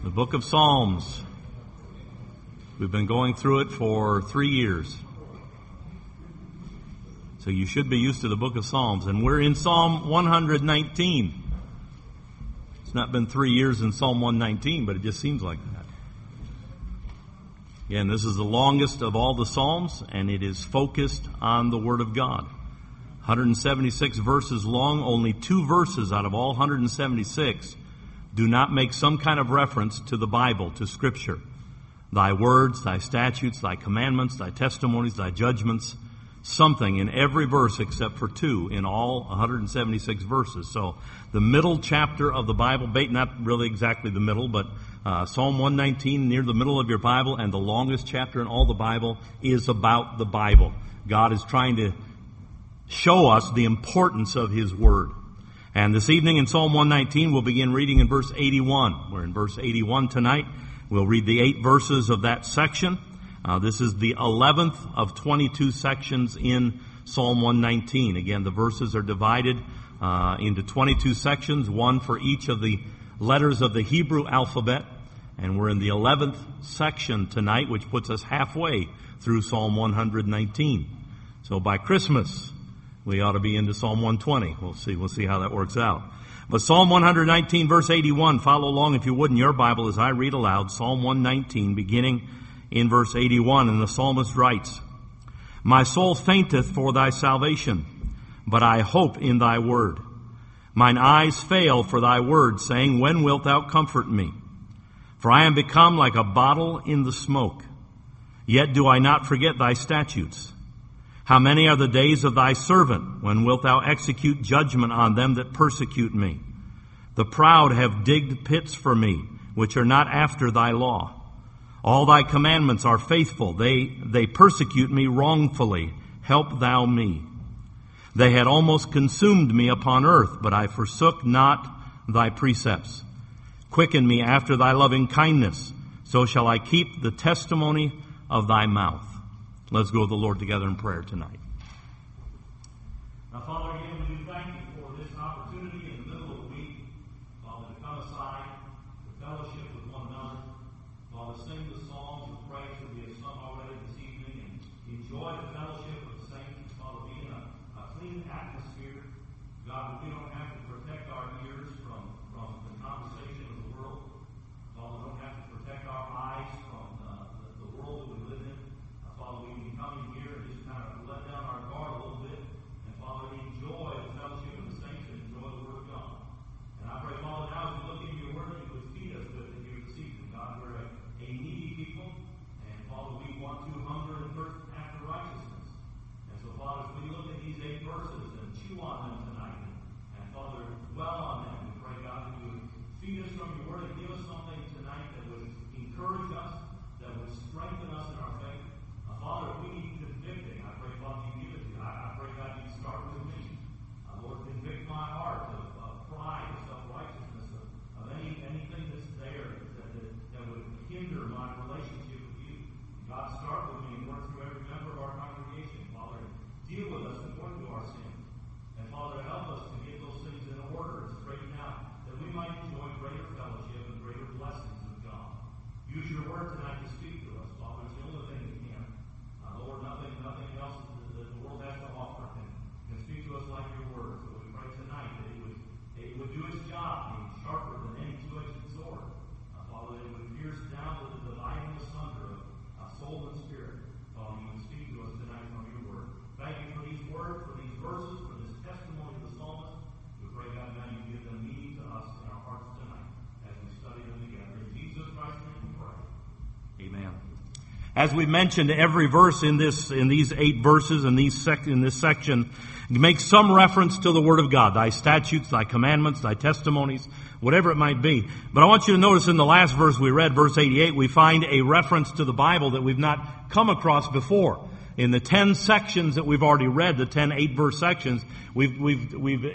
The book of Psalms. We've been going through it for 3 years. So you should be used to the book of Psalms. And we're in Psalm 119. It's not been 3 years in Psalm 119, but it just seems like that. Again, this is the longest of all the Psalms, and it is focused on the Word of God. 176 verses long, only 2 verses out of all 176 do not make some kind of reference to the Bible, to Scripture. Thy words, thy statutes, thy commandments, thy testimonies, thy judgments, something in every verse except for 2 in all 176 verses. So the middle chapter of the Bible, not really exactly the middle, but Psalm 119 near the middle of your Bible, and the longest chapter in all the Bible is about the Bible. God is trying to show us the importance of His Word. And this evening in Psalm 119, we'll begin reading in verse 81. We're in verse 81 tonight. We'll read the 8 verses of that section. This is the 11th of 22 sections in Psalm 119. Again, the verses are divided into 22 sections, one for each of the letters of the Hebrew alphabet. And we're in the 11th section tonight, which puts us halfway through Psalm 119. So by Christmas, we ought to be into Psalm 120. We'll see how that works out. But Psalm 119, verse 81, follow along if you would in your Bible as I read aloud. Psalm 119, beginning in verse 81, and the psalmist writes, My soul fainteth for thy salvation, but I hope in thy word. Mine eyes fail for thy word, saying, When wilt thou comfort me? For I am become like a bottle in the smoke. Yet do I not forget thy statutes. How many are the days of thy servant? When wilt thou execute judgment on them that persecute me? The proud have digged pits for me, which are not after thy law. All thy commandments are faithful. They persecute me wrongfully. Help thou me. They had almost consumed me upon earth, but I forsook not thy precepts. Quicken me after thy loving kindness, so shall I keep the testimony of thy mouth. Let's go to the Lord together in prayer tonight. Now, Father, again, we do thank you for this opportunity in the middle of the week, Father, to come aside, to fellowship with one another, Father, sing the songs of praise that we have sung already this evening, and enjoy the fellowship of the saints, Father, be in a clean atmosphere. God, we don't have to protect our ears from the conversation of the world. Father, we don't have to protect our eyes from the world that we live in. Father, we can come in here and just kind of let down our guard a little bit. And Father, enjoy the fellowship of the saints and enjoy the Word of God. And I pray, Father, now as we look into your Word, you would feed us with it here this evening. God, we're a needy people. And Father, we want to hunger and thirst after righteousness. And so, Father, as we look at these 8 verses and chew on them tonight, and Father, dwell on them, we pray, God, that you would feed us from your Word and give us something tonight that would encourage us, that would strengthen us in our faith. Father, if we need convicting, I pray, Father, you give it to you. I pray, God, you start with me. Lord, convict my heart of pride, of self-righteousness, of anything that's there that would hinder my relationship with you. God, start with me and work through every member of our congregation. Father, deal with us according to our sins. And Father, help us to get those things in order and straighten out, that we might enjoy greater fellowship and greater blessings with God. Use your word tonight to speak to us, Father. It's the only thing we can. Lord, nothing else that the world has to offer can speak to us like your word. So we pray tonight that it would do its job, being sharper than any two-edged sword. Father, that it would pierce down to the dividing asunder of soul and spirit. Father, you would speak to us tonight from your word. Thank you for these words, for these verses, for this testimony of the psalmist. We pray, God, now you give them meaning to us in our hearts tonight as we study them together. In Jesus Christ's name we pray. Amen. As we mentioned, every verse in these 8 verses in this section makes some reference to the Word of God, thy statutes, thy commandments, thy testimonies, whatever it might be. But I want you to notice in the last verse we read, verse 88, we find a reference to the Bible that we've not come across before. In the 10 sections that we've already read, the 10 8-verse sections, we've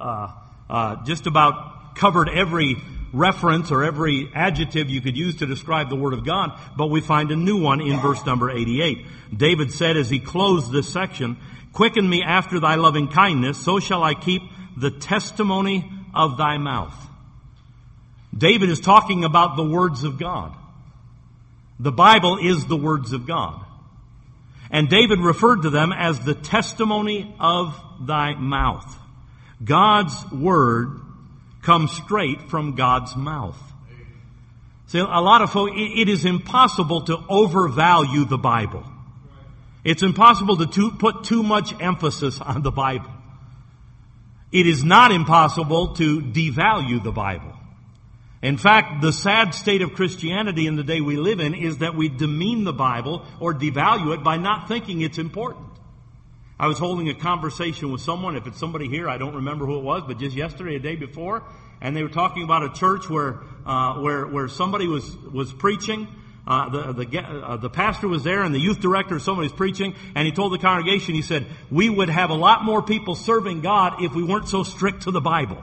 just about covered every reference or every adjective you could use to describe the Word of God, but we find a new one in verse number 88. David said as he closed this section, Quicken me after thy loving kindness, so shall I keep the testimony of thy mouth. David is talking about the words of God. The Bible is the words of God. And David referred to them as the testimony of thy mouth. God's word comes straight from God's mouth. See, a lot of folks, it is impossible to overvalue the Bible. It's impossible to put too much emphasis on the Bible. It is not impossible to devalue the Bible. In fact, the sad state of Christianity in the day we live in is that we demean the Bible or devalue it by not thinking it's important. I was holding a conversation with someone, if it's somebody here, I don't remember who it was, but just yesterday, a day before, and they were talking about a church where somebody was preaching. The pastor was there and the youth director, somebody was preaching, and he told the congregation, he said, we would have a lot more people serving God if we weren't so strict to the Bible.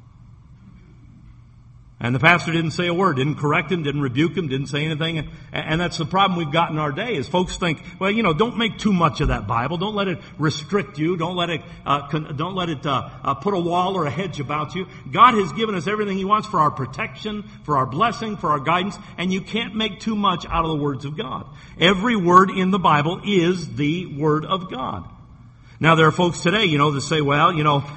And the pastor didn't say a word, didn't correct him, didn't rebuke him, didn't say anything. And that's the problem we've got in our day is folks think, well, don't make too much of that Bible. Don't let it restrict you. Don't let it put a wall or a hedge about you. God has given us everything He wants for our protection, for our blessing, for our guidance. And you can't make too much out of the words of God. Every word in the Bible is the Word of God. Now there are folks today, that say, well,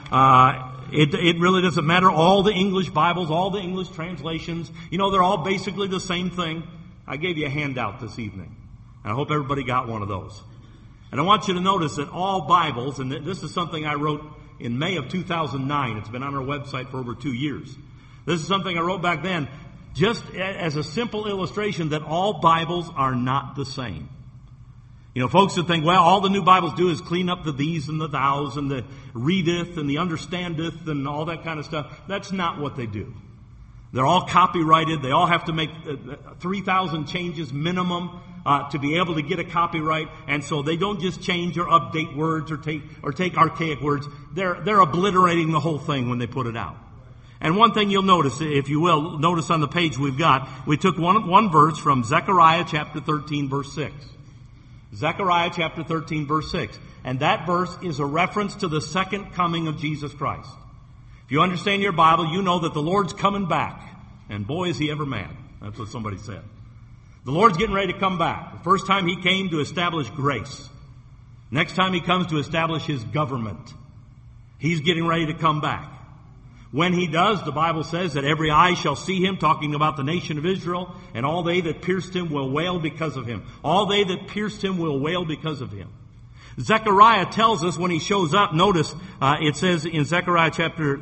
It really doesn't matter. All the English Bibles, all the English translations, they're all basically the same thing. I gave you a handout this evening. And I hope everybody got one of those. And I want you to notice that all Bibles, and this is something I wrote in May of 2009. It's been on our website for over 2 years. This is something I wrote back then just as a simple illustration that all Bibles are not the same. Folks that think, well, all the new Bibles do is clean up the these and the thous and the readeth and the understandeth and all that kind of stuff. That's not what they do. They're all copyrighted. They all have to make 3,000 changes minimum to be able to get a copyright. And so they don't just change or update words or take archaic words. They're obliterating the whole thing when they put it out. And one thing you'll notice, if you will, notice on the page we took one verse from Zechariah chapter 13, verse 6. Zechariah chapter 13, verse 6. And that verse is a reference to the second coming of Jesus Christ. If you understand your Bible, you know that the Lord's coming back. And boy, is He ever mad. That's what somebody said. The Lord's getting ready to come back. The first time He came to establish grace. Next time He comes to establish His government. He's getting ready to come back. When He does, the Bible says that every eye shall see Him, talking about the nation of Israel, and all they that pierced Him will wail because of Him. All they that pierced Him will wail because of Him. Zechariah tells us when He shows up, notice it says in Zechariah chapter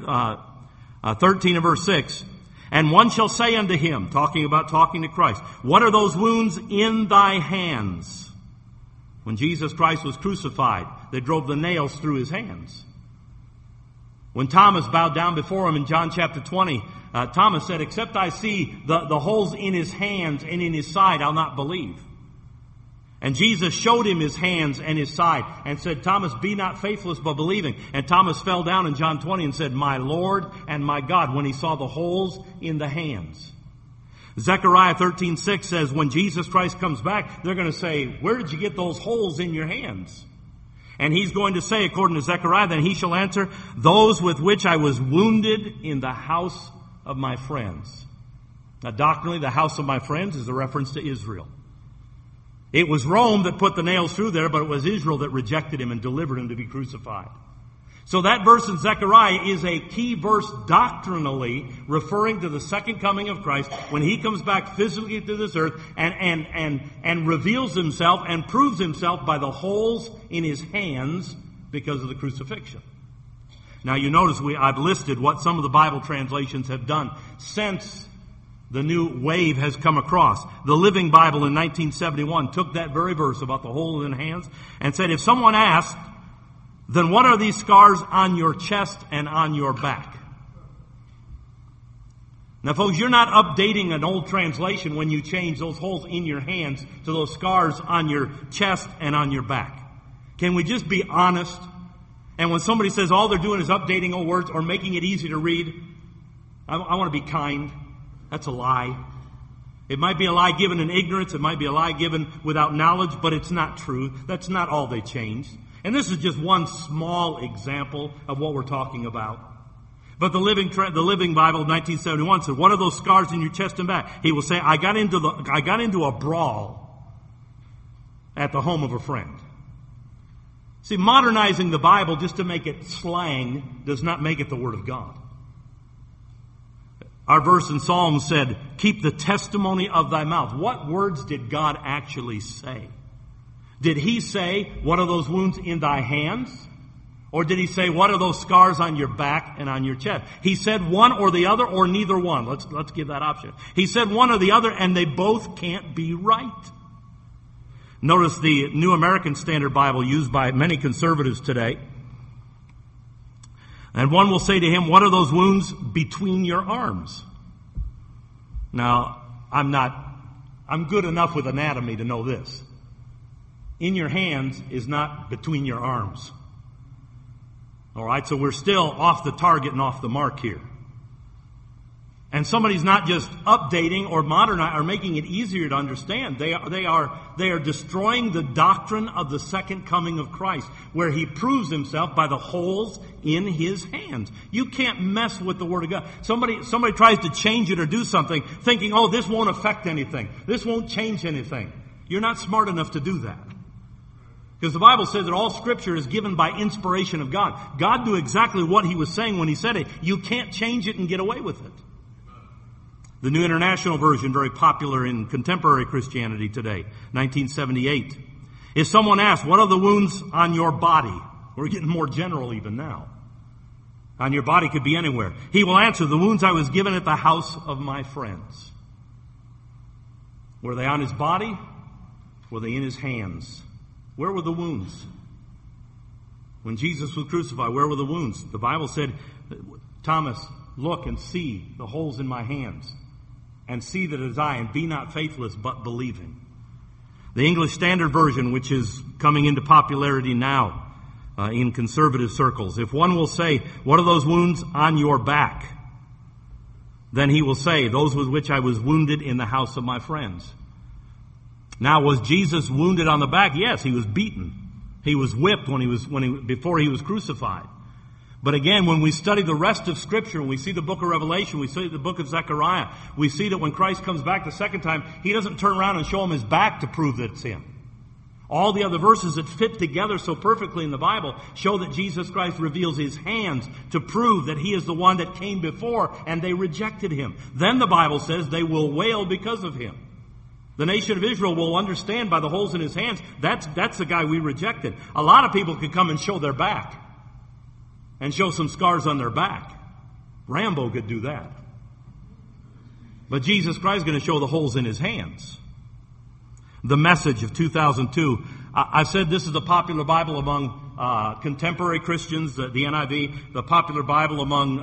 13 and verse 6, and one shall say unto Him, talking to Christ, what are those wounds in thy hands? When Jesus Christ was crucified, they drove the nails through His hands. When Thomas bowed down before Him in John chapter 20, Thomas said, except I see the holes in His hands and in His side, I'll not believe. And Jesus showed him His hands and His side and said, Thomas, be not faithless but believing. And Thomas fell down in John 20 and said, my Lord and my God, when he saw the holes in the hands. Zechariah 13:6 says, when Jesus Christ comes back, they're going to say, where did you get those holes in your hands? And He's going to say, according to Zechariah, then He shall answer, those with which I was wounded in the house of my friends. Now, doctrinally, the house of my friends is a reference to Israel. It was Rome that put the nails through there, but it was Israel that rejected Him and delivered Him to be crucified. So that verse in Zechariah is a key verse doctrinally referring to the second coming of Christ when He comes back physically to this earth and reveals Himself and proves Himself by the holes in His hands because of the crucifixion. Now you notice I've listed what some of the Bible translations have done since the new wave has come across. The Living Bible in 1971 took that very verse about the holes in the hands and said, if someone asked, then what are these scars on your chest and on your back? Now, folks, you're not updating an old translation when you change those holes in your hands to those scars on your chest and on your back. Can we just be honest? And when somebody says all they're doing is updating old words or making it easy to read, I want to be kind. That's a lie. It might be a lie given in ignorance. It might be a lie given without knowledge, but it's not true. That's not all they changed. And this is just one small example of what we're talking about. But the Living Bible of 1971 said, what are those scars in your chest and back? He will say, I got into a brawl at the home of a friend. See, modernizing the Bible just to make it slang does not make it the Word of God. Our verse in Psalms said, keep the testimony of thy mouth. What words did God actually say? Did he say, what are those wounds in thy hands? Or did he say, what are those scars on your back and on your chest? He said one or the other or neither one. Let's give that option. He said one or the other, and they both can't be right. Notice the New American Standard Bible used by many conservatives today. And one will say to him, what are those wounds between your arms? Now, I'm good enough with anatomy to know this. In your hands is not between your arms. All right, so we're still off the target and off the mark here. And somebody's not just updating or modernizing or making it easier to understand. They are destroying the doctrine of the second coming of Christ, where he proves himself by the holes in his hands. You can't mess with the Word of God. Somebody tries to change it or do something, thinking, oh, this won't affect anything. This won't change anything. You're not smart enough to do that. Because the Bible says that all Scripture is given by inspiration of God. God knew exactly what he was saying when he said it. You can't change it and get away with it. The New International Version, very popular in contemporary Christianity today, 1978. If someone asks, what are the wounds on your body? We're getting more general even now. On your body could be anywhere. He will answer, the wounds I was given at the house of my friends. Were they on his body? Were they in his hands? Where were the wounds? When Jesus was crucified, where were the wounds? The Bible said, Thomas, look and see the holes in my hands, and see that it is I, and be not faithless, but believing. The English Standard Version, which is coming into popularity now in conservative circles, if one will say, what are those wounds on your back? Then he will say, those with which I was wounded in the house of my friends. Now, was Jesus wounded on the back? Yes, he was beaten. He was whipped before he was crucified. But again, when we study the rest of Scripture, and we see the book of Revelation, we see the book of Zechariah, we see that when Christ comes back the second time, he doesn't turn around and show him his back to prove that it's him. All the other verses that fit together so perfectly in the Bible show that Jesus Christ reveals his hands to prove that he is the one that came before, and they rejected him. Then the Bible says they will wail because of him. The nation of Israel will understand by the holes in his hands, that's the guy we rejected. A lot of people could come and show their back and show some scars on their back. Rambo could do that. But Jesus Christ is going to show the holes in his hands. The Message of 2002. I said this is the popular Bible among contemporary Christians, the NIV, the popular Bible among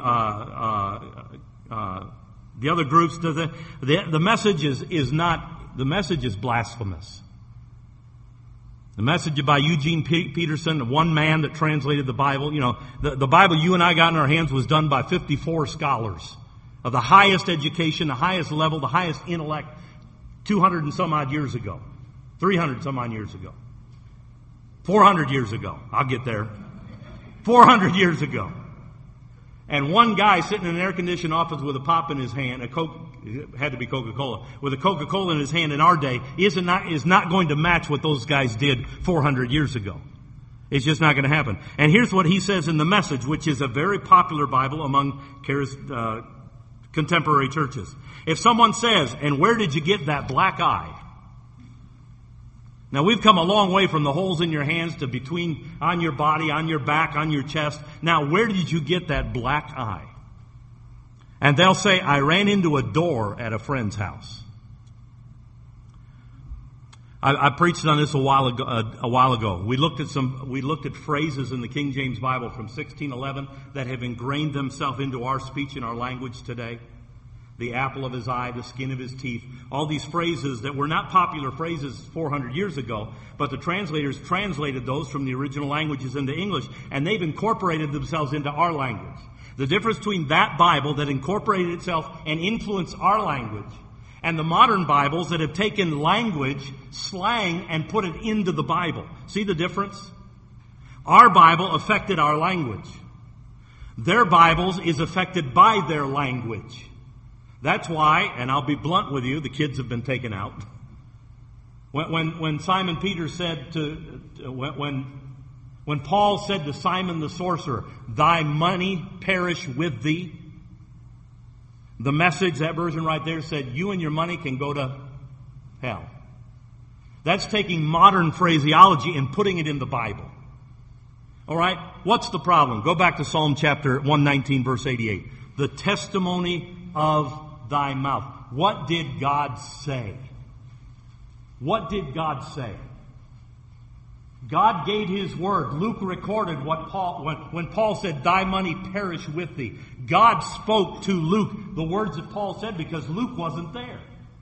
the other groups. The Message is not. The Message is blasphemous. The Message by Eugene Peterson, one man that translated the Bible. You know, the Bible you and I got in our hands was done by 54 scholars of the highest education, the highest level, the highest intellect, 200 and some odd years ago, 300 some odd years ago, 400 years ago. I'll get there. 400 years ago. And one guy sitting in an air-conditioned office with a pop in his hand, it had to be Coca-Cola, with a Coca-Cola in his hand in our day, is not going to match what those guys did 400 years ago. It's just not going to happen. And here's what he says in the Message, which is a very popular Bible among contemporary churches. If someone says, and where did you get that black eye? Now, we've come a long way from the holes in your hands to between, on your body, on your back, on your chest. Now, where did you get that black eye? And they'll say, I ran into a door at a friend's house. I preached on this a while ago. We looked at phrases in the King James Bible from 1611 that have ingrained themselves into our speech and our language today. The apple of his eye, the skin of his teeth. All these phrases that were not popular phrases 400 years ago, but the translators translated those from the original languages into English, and they've incorporated themselves into our language. The difference between that Bible that incorporated itself and influenced our language, and the modern Bibles that have taken language, slang, and put it into the Bible. See the difference? Our Bible affected our language. Their Bibles is affected by their language. That's why, and I'll be blunt with you, the kids have been taken out. When Simon Peter said when Paul said to Simon the sorcerer, "Thy money perish with thee," the Message, that version right there, said, "You and your money can go to hell." That's taking modern phraseology and putting it in the Bible. All right? What's the problem? Go back to Psalm chapter 119, verse 88. The testimony of thy mouth. What did God say? What did God say? God gave His word. Luke recorded what when Paul said, "Thy money perish with thee." God spoke to Luke the words that Paul said because Luke wasn't there.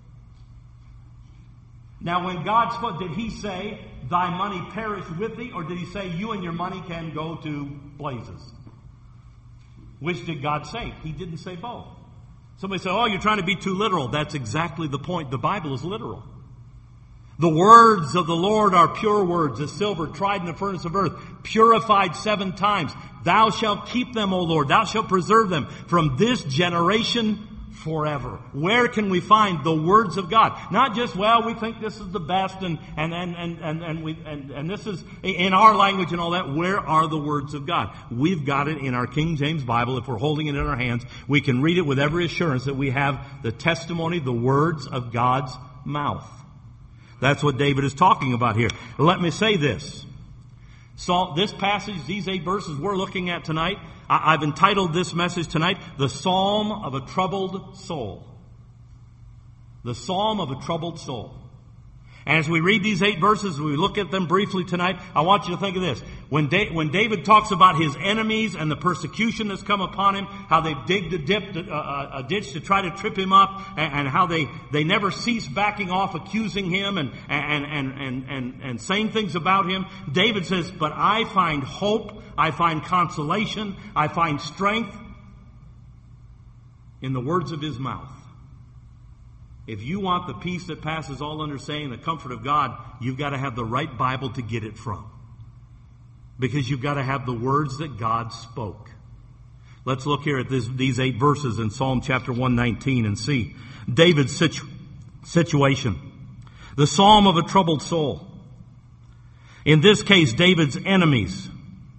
Now, when God spoke, did He say, "Thy money perish with thee," or did He say, "You and your money can go to blazes"? Which did God say? He didn't say both. Somebody say, "Oh, you're trying to be too literal." That's exactly the point. The Bible is literal. The words of the Lord are pure words, as silver tried in the furnace of earth, purified 7 times. Thou shalt keep them, O Lord. Thou shalt preserve them from this generation forever. Where can we find the words of God? Not just, well, we think this is the best and this is in our language and all that. Where are the words of God? We've got it in our King James Bible. If we're holding it in our hands, we can read it with every assurance that we have the testimony, the words of God's mouth. That's what David is talking about here. Let me say this. So this passage, these 8 verses we're looking at tonight, I've entitled this message tonight, "The Psalm of a Troubled Soul." The Psalm of a Troubled Soul. And as we read these 8 verses, we look at them briefly tonight, I want you to think of this. When David talks about his enemies and the persecution that's come upon him, how they digged a ditch to try to trip him up, and how they never cease backing off, accusing him and saying things about him, David says, "But I find hope, I find consolation, I find strength in the words of His mouth." If you want the peace that passes all understanding, the comfort of God, you've got to have the right Bible to get it from. Because you've got to have the words that God spoke. Let's look here at these 8 verses in Psalm chapter 119 and see David's situation. The Psalm of a troubled soul. In this case, David's enemies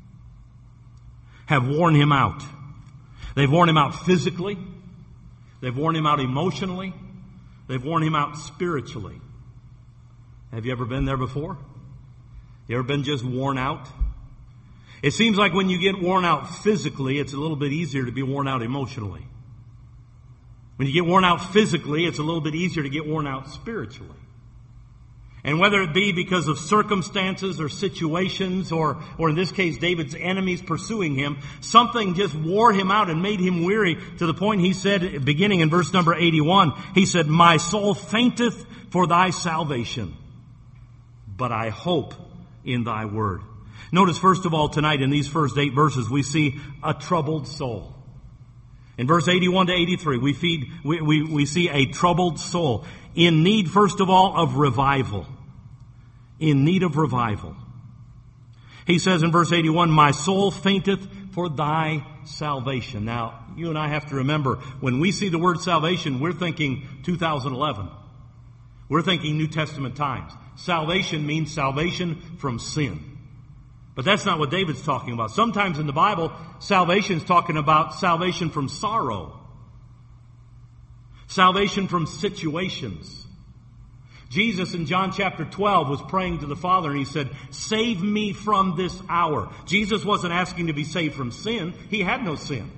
have worn him out. They've worn him out physically. They've worn him out emotionally. They've worn him out spiritually. Have you ever been there before? You ever been just worn out? It seems like when you get worn out physically, it's a little bit easier to be worn out emotionally. When you get worn out physically, it's a little bit easier to get worn out spiritually. And whether it be because of circumstances or situations, or in this case, David's enemies pursuing him, something just wore him out and made him weary to the point he said, beginning in verse number 81, he said, "My soul fainteth for thy salvation, but I hope in thy word." Notice, first of all, tonight in these first 8 verses, we see a troubled soul. In verse 81 to 83, we see a troubled soul in need, first of all, of revival. In need of revival. He says in verse 81, "My soul fainteth for thy salvation." Now, you and I have to remember, when we see the word salvation, we're thinking 2011. We're thinking New Testament times. Salvation means salvation from sin. But that's not what David's talking about. Sometimes in the Bible, salvation is talking about salvation from sorrow. Salvation from situations. Jesus in John chapter 12 was praying to the Father and He said, "Save me from this hour." Jesus wasn't asking to be saved from sin. He had no sin.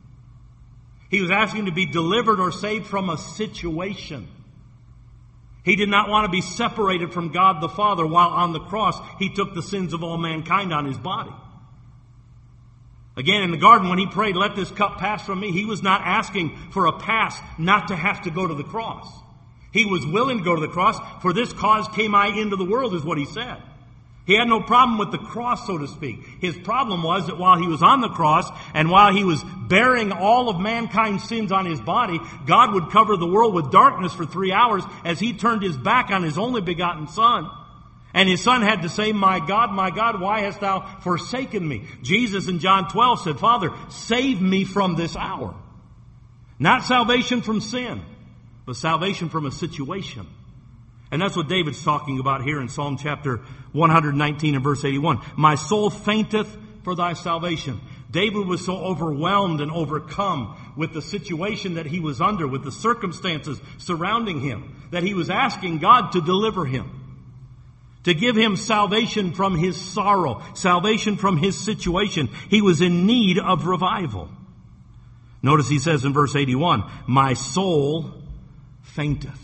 He was asking to be delivered or saved from a situation. He did not want to be separated from God the Father while on the cross He took the sins of all mankind on His body. Again, in the garden when He prayed, "Let this cup pass from me," He was not asking for a pass not to have to go to the cross. He was willing to go to the cross. "For this cause came I into the world," is what He said. He had no problem with the cross, so to speak. His problem was that while He was on the cross and while He was bearing all of mankind's sins on His body, God would cover the world with darkness for 3 hours as He turned His back on His only begotten Son And his son had to say, my God, why hast thou forsaken me? Jesus in John 12 said, Father, save me from this hour. Not salvation from sin, but salvation from a situation. And that's what David's talking about here in Psalm chapter 119 and verse 81. My soul fainteth for thy salvation. David was so overwhelmed and overcome with the situation that he was under, with the circumstances surrounding him, that he was asking God to deliver him, to give him salvation from his sorrow, salvation from his situation. He was in need of revival. Notice he says in verse 81, my soul fainteth.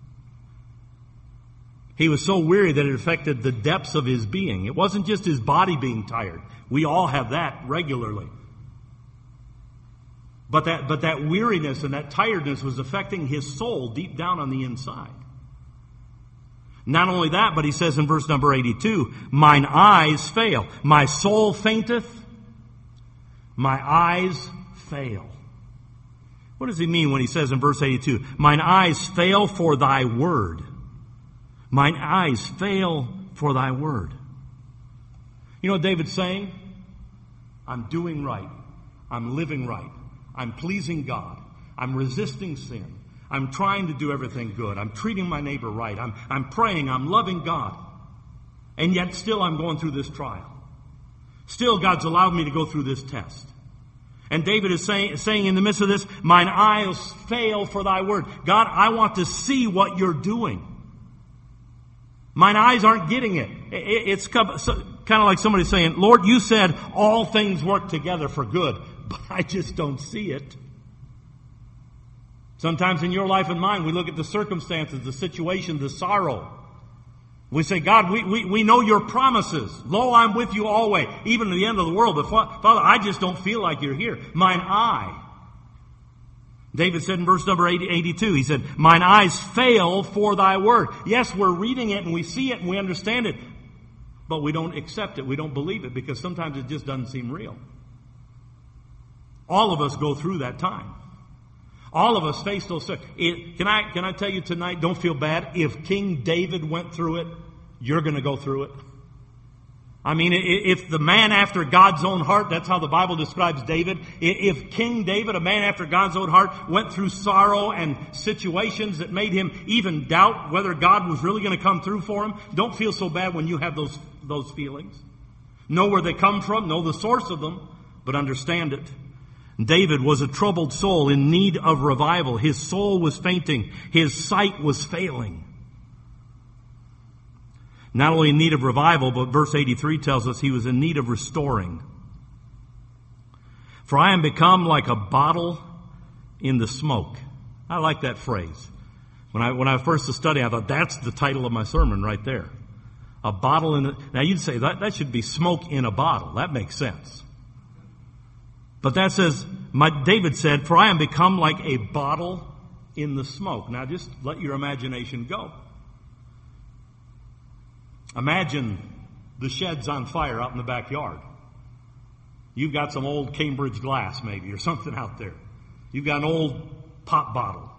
He was so weary that it affected the depths of his being. It wasn't just his body being tired. We all have that regularly. But that weariness and that tiredness was affecting his soul deep down on the inside. Not only that, but he says in verse number 82, mine eyes fail. My soul fainteth. My eyes fail. What does he mean when he says in verse 82, mine eyes fail for thy word? Mine eyes fail for thy word. You know what David's saying? I'm doing right. I'm living right. I'm pleasing God. I'm resisting sin. I'm trying to do everything good. I'm treating my neighbor right. I'm praying. I'm loving God. And yet still I'm going through this trial. Still God's allowed me to go through this test. And David is saying in the midst of this, mine eyes fail for thy word. God, I want to see what you're doing. Mine eyes aren't getting it. It's kind of like somebody saying, Lord, you said all things work together for good, but I just don't see it. Sometimes in your life and mine, we look at the circumstances, the situation, the sorrow. We say, God, we know your promises. Lo, I'm with you always, even to the end of the world. But Father, I just don't feel like you're here. Mine eye. David said in verse number 82, he said, mine eyes fail for thy word. Yes, we're reading it and we see it and we understand it, but we don't accept it. We don't believe it because sometimes it just doesn't seem real. All of us go through that time. All of us face those. Can I tell you tonight, don't feel bad. If King David went through it, you're going to go through it. I mean, if the man after God's own heart, that's how the Bible describes David. If King David, a man after God's own heart, went through sorrow and situations that made him even doubt whether God was really going to come through for him, don't feel so bad when you have those feelings. Know where they come from, know the source of them, but understand it. David was a troubled soul in need of revival. His soul was fainting. His sight was failing. Not only in need of revival, but verse 83 tells us he was in need of restoring. For I am become like a bottle in the smoke. I like that phrase. When I first studied, I thought that's the title of my sermon right there. A bottle in the... Now you'd say that should be smoke in a bottle. That makes sense. But that says, David said, for I am become like a bottle in the smoke. Now just let your imagination go. Imagine the shed's on fire out in the backyard. You've got some old Cambridge glass maybe or something out there. You've got an old pop bottle.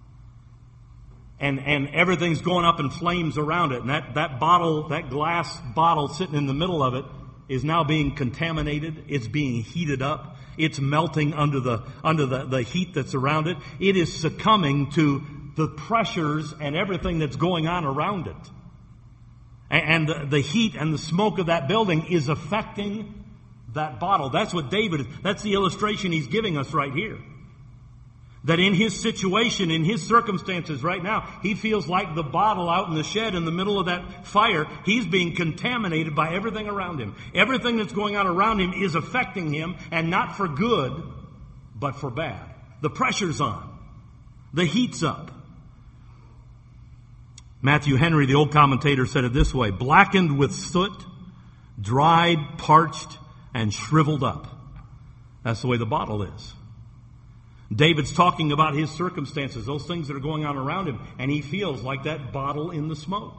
And everything's going up in flames around it. And that bottle, that glass bottle sitting in the middle of it is now being contaminated. It's being heated up. It's melting under the heat that's around it. It is succumbing to the pressures and everything that's going on around it. And the heat and the smoke of that building is affecting that bottle. That's the illustration he's giving us right here. That in his situation, in his circumstances right now, he feels like the bottle out in the shed in the middle of that fire. He's being contaminated by everything around him. Everything that's going on around him is affecting him, and not for good, but for bad. The pressure's on. The heat's up. Matthew Henry, the old commentator, said it this way: blackened with soot, dried, parched, and shriveled up. That's the way the bottle is. David's talking about his circumstances, those things that are going on around him, and he feels like that bottle in the smoke.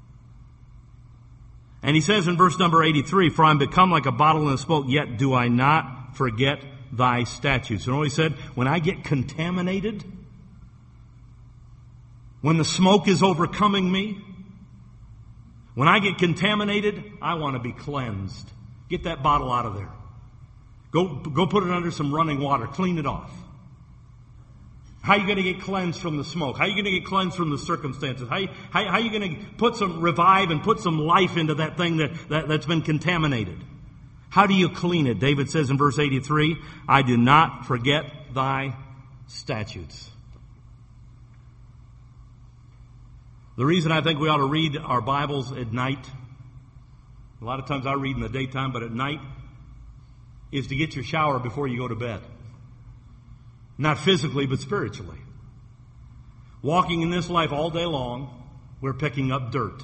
And he says in verse number 83, for I am become like a bottle in the smoke, yet do I not forget thy statutes. You know what he said? When I get contaminated, when the smoke is overcoming me, When I get contaminated, I want to be cleansed. Get that bottle out of there. Go put it under some running water. Clean it off. How are you going to get cleansed from the smoke? How are you going to get cleansed from the circumstances? How are you going to put some revive and put some life into that thing that's been contaminated? How do you clean it? David says in verse 83, I do not forget thy statutes. The reason I think we ought to read our Bibles at night, a lot of times I read in the daytime, but at night, is to get your shower before you go to bed. Not physically, but spiritually. Walking in this life all day long, we're picking up dirt.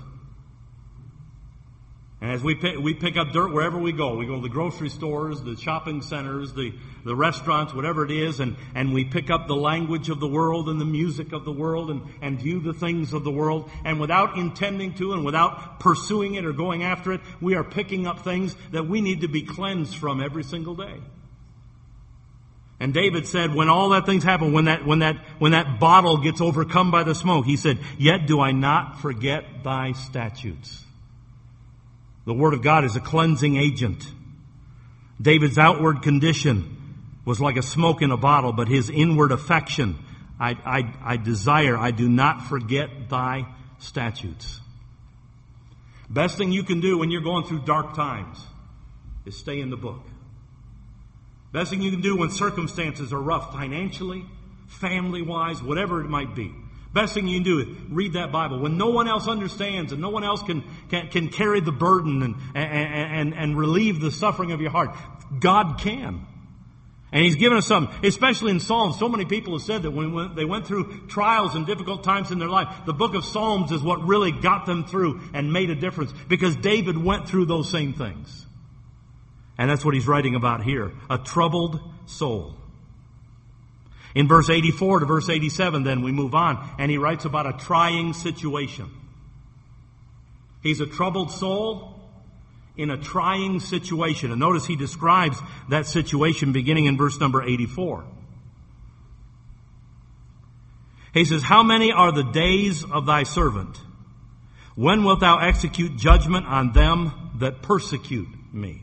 And as we pick up dirt wherever we go to the grocery stores, the shopping centers, the restaurants, whatever it is, and we pick up the language of the world and the music of the world and view the things of the world. And without intending to and without pursuing it or going after it, we are picking up things that we need to be cleansed from every single day. And David said, when all that things happen, when that bottle gets overcome by the smoke, he said, yet do I not forget thy statutes. The Word of God is a cleansing agent. David's outward condition was like a smoke in a bottle, but his inward affection, I desire, I do not forget thy statutes. Best thing you can do when you're going through dark times is stay in the book. Best thing you can do when circumstances are rough, financially, family-wise, whatever it might be. Best thing you can do is read that Bible. When no one else understands and no one else can carry the burden and relieve the suffering of your heart, God can. And He's given us something, especially in Psalms. So many people have said that when they went through trials and difficult times in their life, the book of Psalms is what really got them through and made a difference, because David went through those same things. And that's what he's writing about here, a troubled soul. In verse 84 to verse 87, then we move on, and he writes about a trying situation. He's a troubled soul in a trying situation. And notice he describes that situation beginning in verse number 84. He says, how many are the days of thy servant? When wilt thou execute judgment on them that persecute me?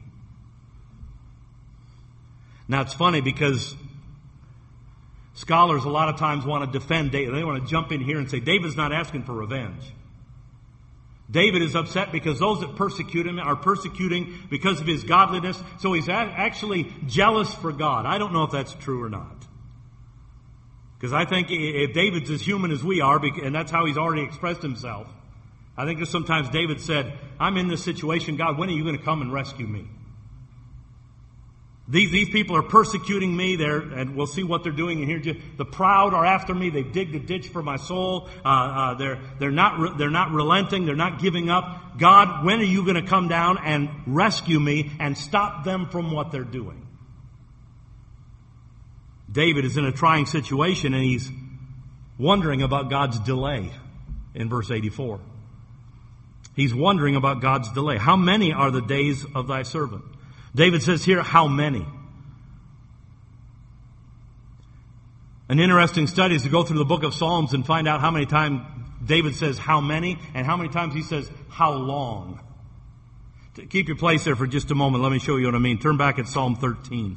Now it's funny because scholars a lot of times want to defend David. They want to jump in here and say, David's not asking for revenge. David is upset because those that persecute him are persecuting because of his godliness. So he's actually jealous for God. I don't know if that's true or not. Because I think if David's as human as we are, and that's how he's already expressed himself, I think that sometimes David said, I'm in this situation, God, when are you going to come and rescue me? These people are persecuting me there, and we'll see what they're doing in here. The proud are after me. They dig a ditch for my soul. They're not relenting. They're not giving up. God, when are you going to come down and rescue me and stop them from what they're doing? David is in a trying situation, and he's wondering about God's delay in verse 84. He's wondering about God's delay. How many are the days of thy servant? David says here, how many? An interesting study is to go through the book of Psalms and find out how many times David says how many and how many times he says how long. Keep your place there for just a moment. Let me show you what I mean. Turn back at Psalm 13.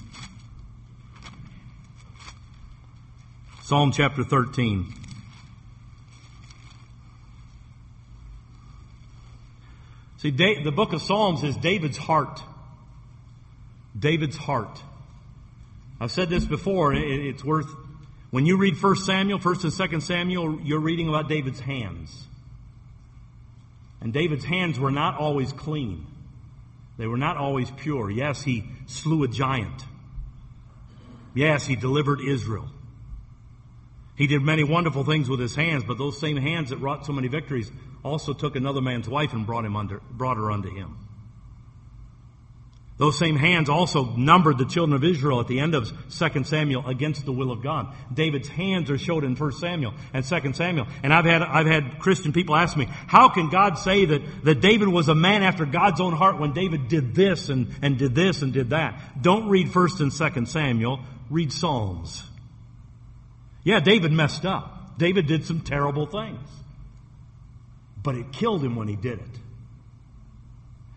Psalm chapter 13. See, the book of Psalms is David's heart. David's heart. I've said this before. It's worth, when you read 1 Samuel, 1 and 2 Samuel, you're reading about David's hands. And David's hands were not always clean. They were not always pure. Yes, he slew a giant. Yes, he delivered Israel. He did many wonderful things with his hands, but those same hands that wrought so many victories also took another man's wife and brought her unto him. Those same hands also numbered the children of Israel at the end of 2 Samuel against the will of God. David's hands are showed in 1 Samuel and 2 Samuel. And I've had Christian people ask me, how can God say that David was a man after God's own heart when David did this and did this and did that? Don't read 1 and 2 Samuel. Read Psalms. Yeah, David messed up. David did some terrible things. But it killed him when he did it.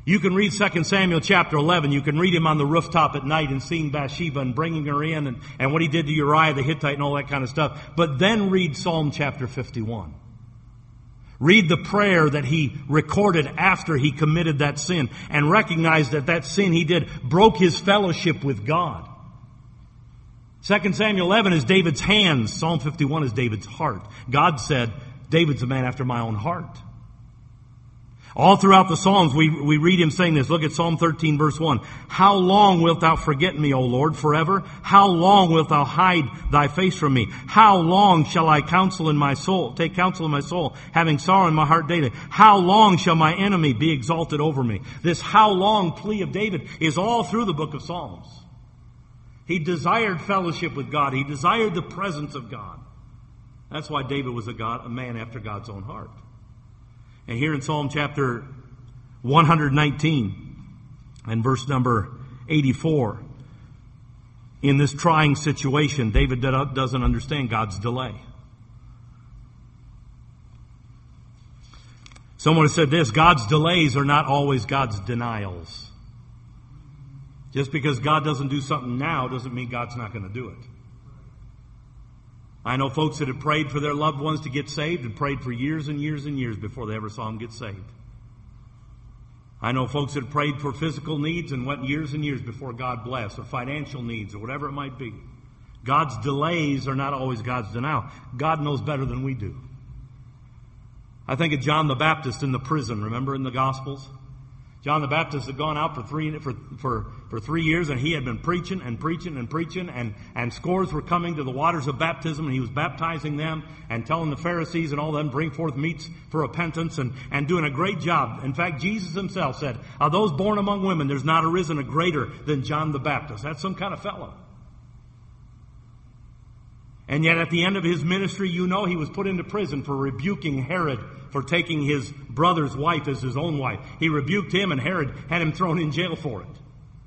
You can read 2 Samuel chapter 11. You can read him on the rooftop at night and seeing Bathsheba and bringing her in and what he did to Uriah the Hittite and all that kind of stuff. But then read Psalm chapter 51. Read the prayer that he recorded after he committed that sin and recognize that that sin he did broke his fellowship with God. 2 Samuel 11 is David's hands. Psalm 51 is David's heart. God said, David's a man after my own heart. All throughout the Psalms, we read him saying this. Look at Psalm 13, verse 1. How long wilt thou forget me, O Lord, forever? How long wilt thou hide thy face from me? How long shall I take counsel in my soul, having sorrow in my heart daily? How long shall my enemy be exalted over me? This how long plea of David is all through the book of Psalms. He desired fellowship with God. He desired the presence of God. That's why David was a man after God's own heart. And here in Psalm chapter 119 and verse number 84, in this trying situation, David doesn't understand God's delay. Someone has said this, God's delays are not always God's denials. Just because God doesn't do something now doesn't mean God's not going to do it. I know folks that have prayed for their loved ones to get saved and prayed for years and years and years before they ever saw them get saved. I know folks that have prayed for physical needs and went years and years before God blessed, or financial needs, or whatever it might be. God's delays are not always God's denial. God knows better than we do. I think of John the Baptist in the prison, remember in the Gospels? John the Baptist had gone out for 3 years, and he had been preaching and preaching and preaching, and scores were coming to the waters of baptism, and he was baptizing them and telling the Pharisees and all them bring forth meats for repentance and doing a great job. In fact, Jesus himself said, of those born among women, there's not arisen a greater than John the Baptist. That's some kind of fellow. And yet at the end of his ministry, he was put into prison for rebuking Herod for taking his brother's wife as his own wife. He rebuked him, and Herod had him thrown in jail for it.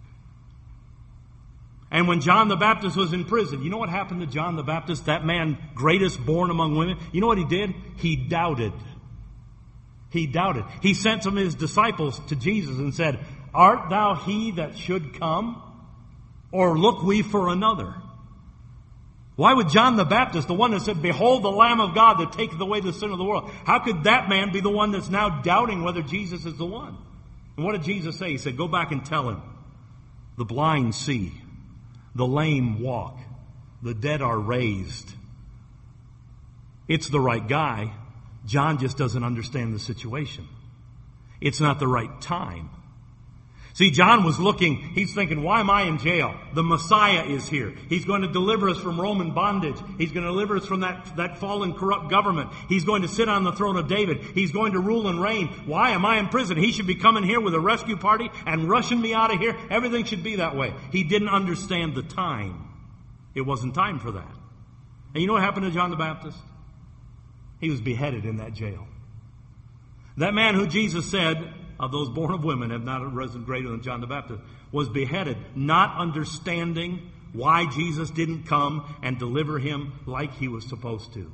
And when John the Baptist was in prison, you know what happened to John the Baptist, that man greatest born among women? You know what he did? He doubted. He doubted. He sent some of his disciples to Jesus and said, art thou he that should come, or look we for another? Why would John the Baptist, the one that said, behold the Lamb of God that taketh away the sin of the world, how could that man be the one that's now doubting whether Jesus is the one? And what did Jesus say? He said, go back and tell him, the blind see, the lame walk, the dead are raised. It's the right guy. John just doesn't understand the situation. It's not the right time. See, John was looking, he's thinking, why am I in jail? The Messiah is here. He's going to deliver us from Roman bondage. He's going to deliver us from that fallen, corrupt government. He's going to sit on the throne of David. He's going to rule and reign. Why am I in prison? He should be coming here with a rescue party and rushing me out of here. Everything should be that way. He didn't understand the time. It wasn't time for that. And you know what happened to John the Baptist? He was beheaded in that jail. That man who Jesus said, of those born of women have not risen greater than John the Baptist, was beheaded, not understanding why Jesus didn't come and deliver him like he was supposed to.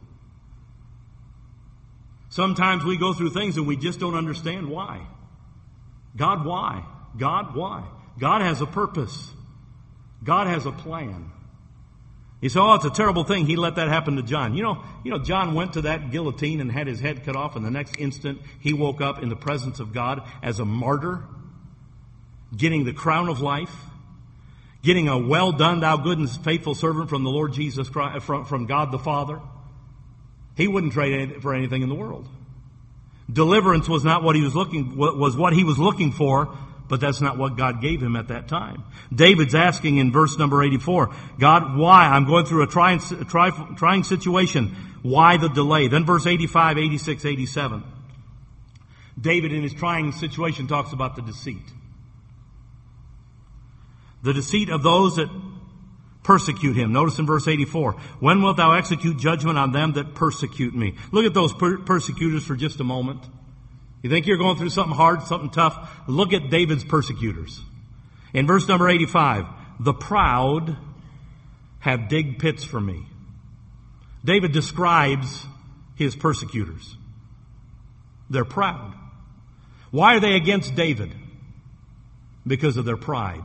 Sometimes we go through things and we just don't understand why. God, why? God, why? God has a purpose. God has a plan. You say, oh, it's a terrible thing. He let that happen to John. You know, John went to that guillotine and had his head cut off, and the next instant he woke up in the presence of God as a martyr, getting the crown of life, getting a well done, thou good and faithful servant from the Lord Jesus Christ, from God the Father. He wouldn't trade for anything in the world. Deliverance was not what he was looking for, but that's not what God gave him at that time. David's asking in verse number 84, God, why? I'm going through a trying situation. Why the delay? Then verse 85, 86, 87. David in his trying situation talks about the deceit. The deceit of those that persecute him. Notice in verse 84, when wilt thou execute judgment on them that persecute me? Look at those persecutors for just a moment. You think you're going through something hard, something tough? Look at David's persecutors. In verse number 85, the proud have digged pits for me. David describes his persecutors. They're proud. Why are they against David? because of their pride.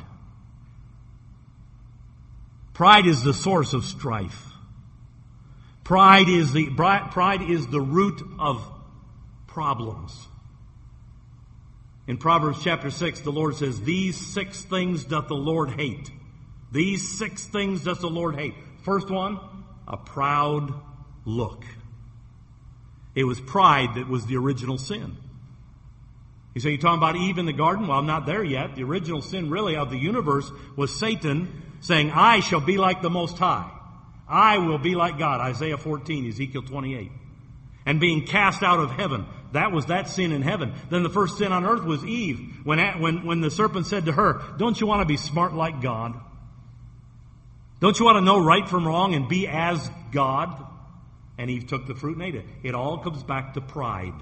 Pride is the source of strife. Pride is the root of problems. In Proverbs chapter 6, the Lord says, "These 6 things doth the Lord hate." These 6 things doth the Lord hate. First one, a proud look. It was pride that was the original sin. You say, you're talking about Eve in the garden? Well, I'm not there yet. The original sin really of the universe was Satan saying, "I shall be like the Most High. I will be like God." Isaiah 14, Ezekiel 28. And being cast out of heaven. That was that sin in heaven. Then the first sin on earth was Eve. When the serpent said to her, "Don't you want to be smart like God? Don't you want to know right from wrong and be as God?" And Eve took the fruit and ate it. It all comes back to pride.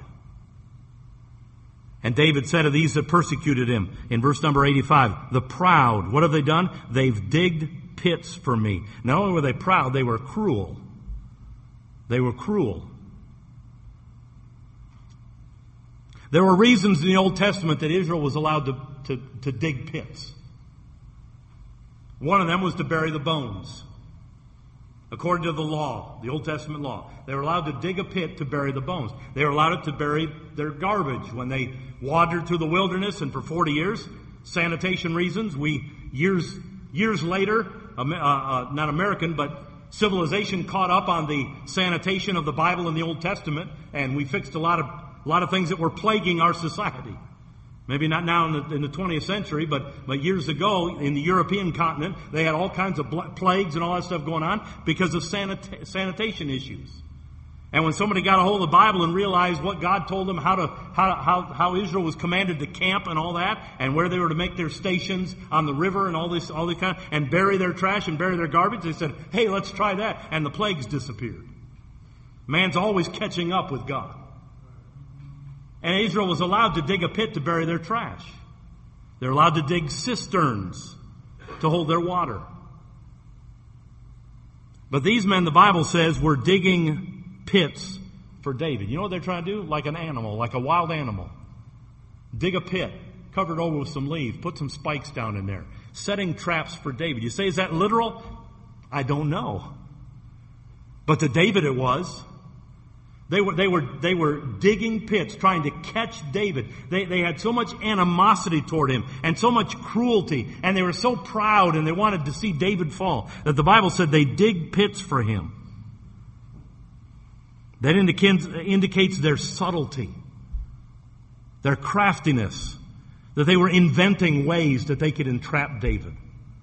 And David said of these that persecuted him, in verse number 85, "The proud," what have they done? "They've digged pits for me." Not only were they proud, they were cruel. They were cruel. There were reasons in the Old Testament that Israel was allowed to dig pits. One of them was to bury the bones. According to the law, the Old Testament law, they were allowed to dig a pit to bury the bones. They were allowed to bury their garbage when they wandered through the wilderness, and for 40 years, sanitation reasons, years later, not American, but civilization caught up on the sanitation of the Bible in the Old Testament, and we fixed a lot of things that were plaguing our society. Maybe not now in the 20th century, but years ago in the European continent, they had all kinds of plagues and all that stuff going on because of sanitation issues. And when somebody got a hold of the Bible and realized what God told them, how Israel was commanded to camp and all that, and where they were to make their stations on the river and all this kind, and bury their trash and bury their garbage, they said, "Hey, let's try that," and the plagues disappeared. Man's always catching up with God. And Israel was allowed to dig a pit to bury their trash. They're allowed to dig cisterns to hold their water. But these men, the Bible says, were digging pits for David. You know what they're trying to do? Like an animal, like a wild animal. Dig a pit, cover it over with some leaves, put some spikes down in there, setting traps for David. You say, is that literal? I don't know. But to David it was. They were digging pits, trying to catch David. They had so much animosity toward him and so much cruelty, and they were so proud and they wanted to see David fall that the Bible said they dig pits for him. That indicates their subtlety, their craftiness, that they were inventing ways that they could entrap David.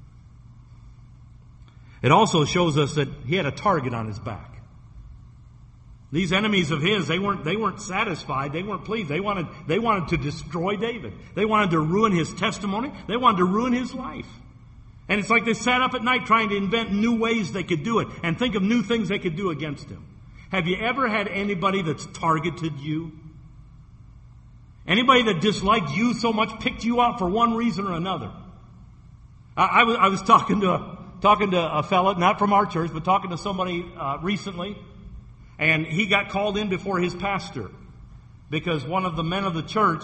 It also shows us that he had a target on his back. These enemies of his, they weren't satisfied. They weren't pleased. They wanted to destroy David. They wanted to ruin his testimony. They wanted to ruin his life. And it's like they sat up at night trying to invent new ways they could do it and think of new things they could do against him. Have you ever had anybody that's targeted you? Anybody that disliked you so much, picked you out for one reason or another? I was talking to a fella, not from our church, but talking to somebody recently. And he got called in before his pastor because one of the men of the church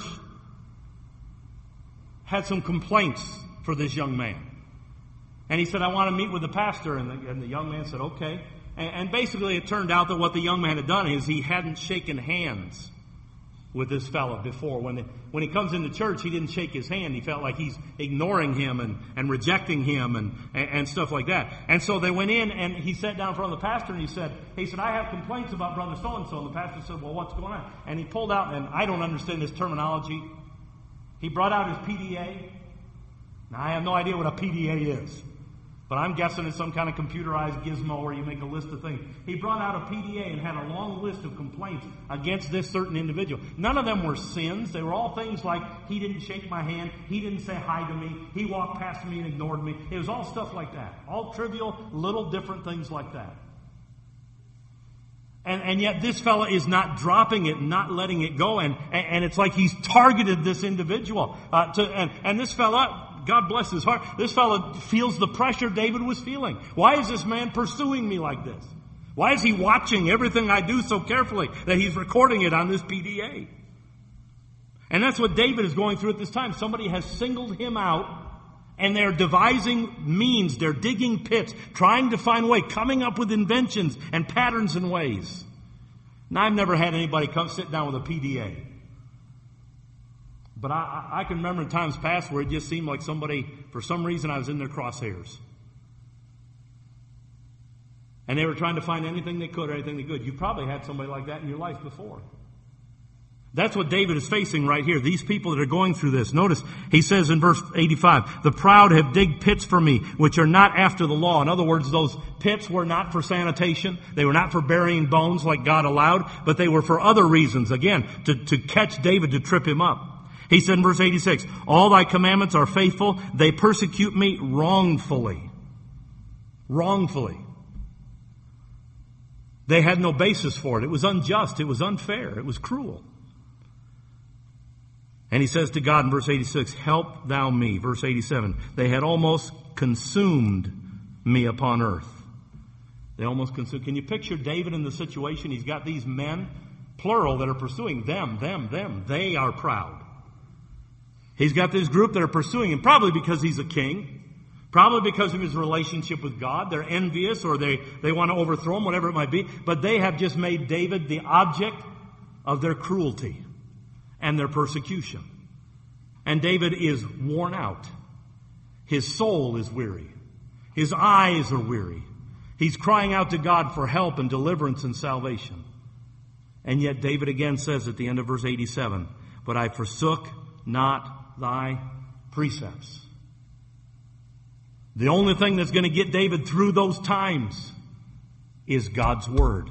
had some complaints for this young man. And he said, "I want to meet with the pastor." And the young man said, "Okay." And basically it turned out that what the young man had done is he hadn't shaken hands with this fella before. When he comes into church, he didn't shake his hand. He felt like he's ignoring him and rejecting him and stuff like that. And so they went in and he sat down in front of the pastor and he said, "I have complaints about brother so-and-so." And the pastor said, "Well, what's going on?" And he pulled out, and I don't understand this terminology. He brought out his PDA. Now, I have no idea what a PDA is, but I'm guessing it's some kind of computerized gizmo where you make a list of things. He brought out a PDA and had a long list of complaints against this certain individual. None of them were sins. They were all things like, he didn't shake my hand, he didn't say hi to me, he walked past me and ignored me. It was all stuff like that. All trivial, little different things like that. And yet this fella is not dropping it, not letting it go, and it's like he's targeted this individual. And this fella, God bless his heart, this fellow feels the pressure David was feeling. Why is this man pursuing me like this? Why is he watching everything I do so carefully that he's recording it on this PDA? And that's what David is going through at this time. Somebody has singled him out, and they're devising means. They're digging pits, trying to find a way, coming up with inventions and patterns and ways. Now, I've never had anybody come sit down with a PDA. But I can remember in times past where it just seemed like somebody, for some reason, I was in their crosshairs. And they were trying to find anything they could or anything they could. You probably had somebody like that in your life before. That's what David is facing right here. These people that are going through this. Notice, he says in verse 85, the proud have digged pits for me, which are not after the law. In other words, those pits were not for sanitation. They were not for burying bones like God allowed, but they were for other reasons. Again, to catch David, to trip him up. He said in verse 86, all thy commandments are faithful. They persecute me wrongfully. Wrongfully. They had no basis for it. It was unjust. It was unfair. It was cruel. And he says to God in verse 86, help thou me. Verse 87, they had almost consumed me upon earth. They almost consumed. Can you picture David in the situation? He's got these men, plural, that are pursuing them. They are proud. He's got this group that are pursuing him, probably because he's a king. Probably because of his relationship with God. They're envious or they want to overthrow him, whatever it might be. But they have just made David the object of their cruelty and their persecution. And David is worn out. His soul is weary. His eyes are weary. He's crying out to God for help and deliverance and salvation. And yet David again says at the end of verse 87, but I forsook not thy precepts. The only thing that's going to get David through those times is God's Word.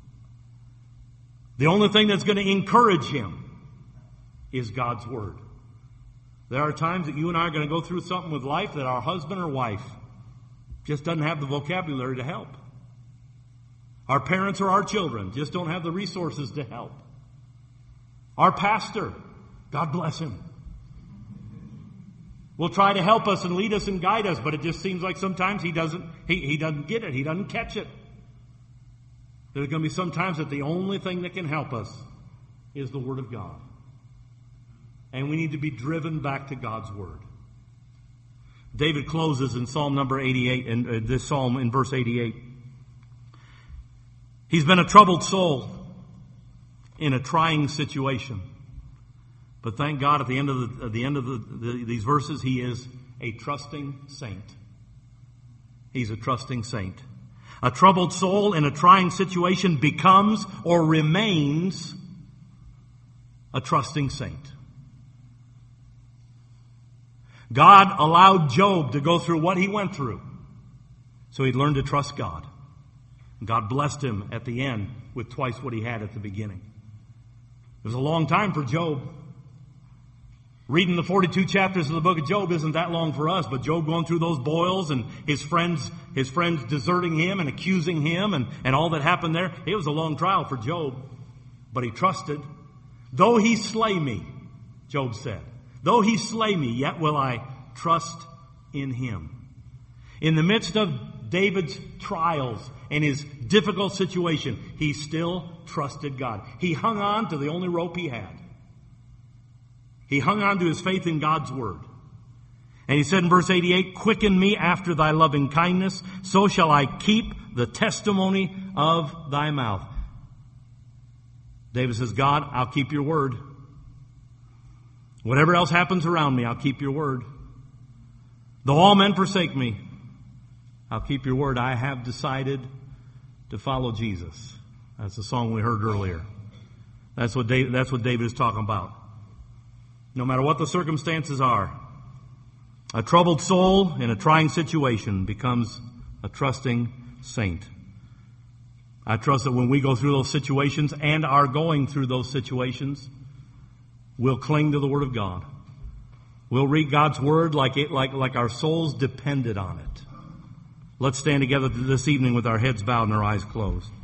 The only thing that's going to encourage him is God's Word. There are times that you and I are going to go through something with life that our husband or wife just doesn't have the vocabulary to help. Our parents or our children just don't have the resources to help. Our pastor, God bless him, will try to help us and lead us and guide us, but it just seems like sometimes he doesn't get it. He doesn't catch it. There's going to be some times that the only thing that can help us is the Word of God. And we need to be driven back to God's Word. David closes in Psalm number 88, and this psalm in verse 88. He's been a troubled soul in a trying situation. But thank God at the end of these verses, he is a trusting saint. He's a trusting saint. A troubled soul in a trying situation becomes or remains a trusting saint. God allowed Job to go through what he went through so he'd learn to trust God. God blessed him at the end with twice what he had at the beginning. It was a long time for Job. Reading the 42 chapters of the book of Job isn't that long for us, but Job going through those boils and his friends deserting him and accusing him and all that happened there, it was a long trial for Job. But he trusted. Though he slay me, Job said, though he slay me, yet will I trust in him. In the midst of David's trials and his difficult situation, he still trusted God. He hung on to the only rope he had. He hung on to his faith in God's Word. And he said in verse 88, quicken me after thy loving kindness, so shall I keep the testimony of thy mouth. David says, God, I'll keep your word. Whatever else happens around me, I'll keep your word. Though all men forsake me, I'll keep your word. I have decided to follow Jesus. That's the song we heard earlier. That's what David is talking about. No matter what the circumstances are, a troubled soul in a trying situation becomes a trusting saint. I trust that when we go through those situations and are going through those situations, we'll cling to the Word of God. We'll read God's Word like our souls depended on it. Let's stand together this evening with our heads bowed and our eyes closed.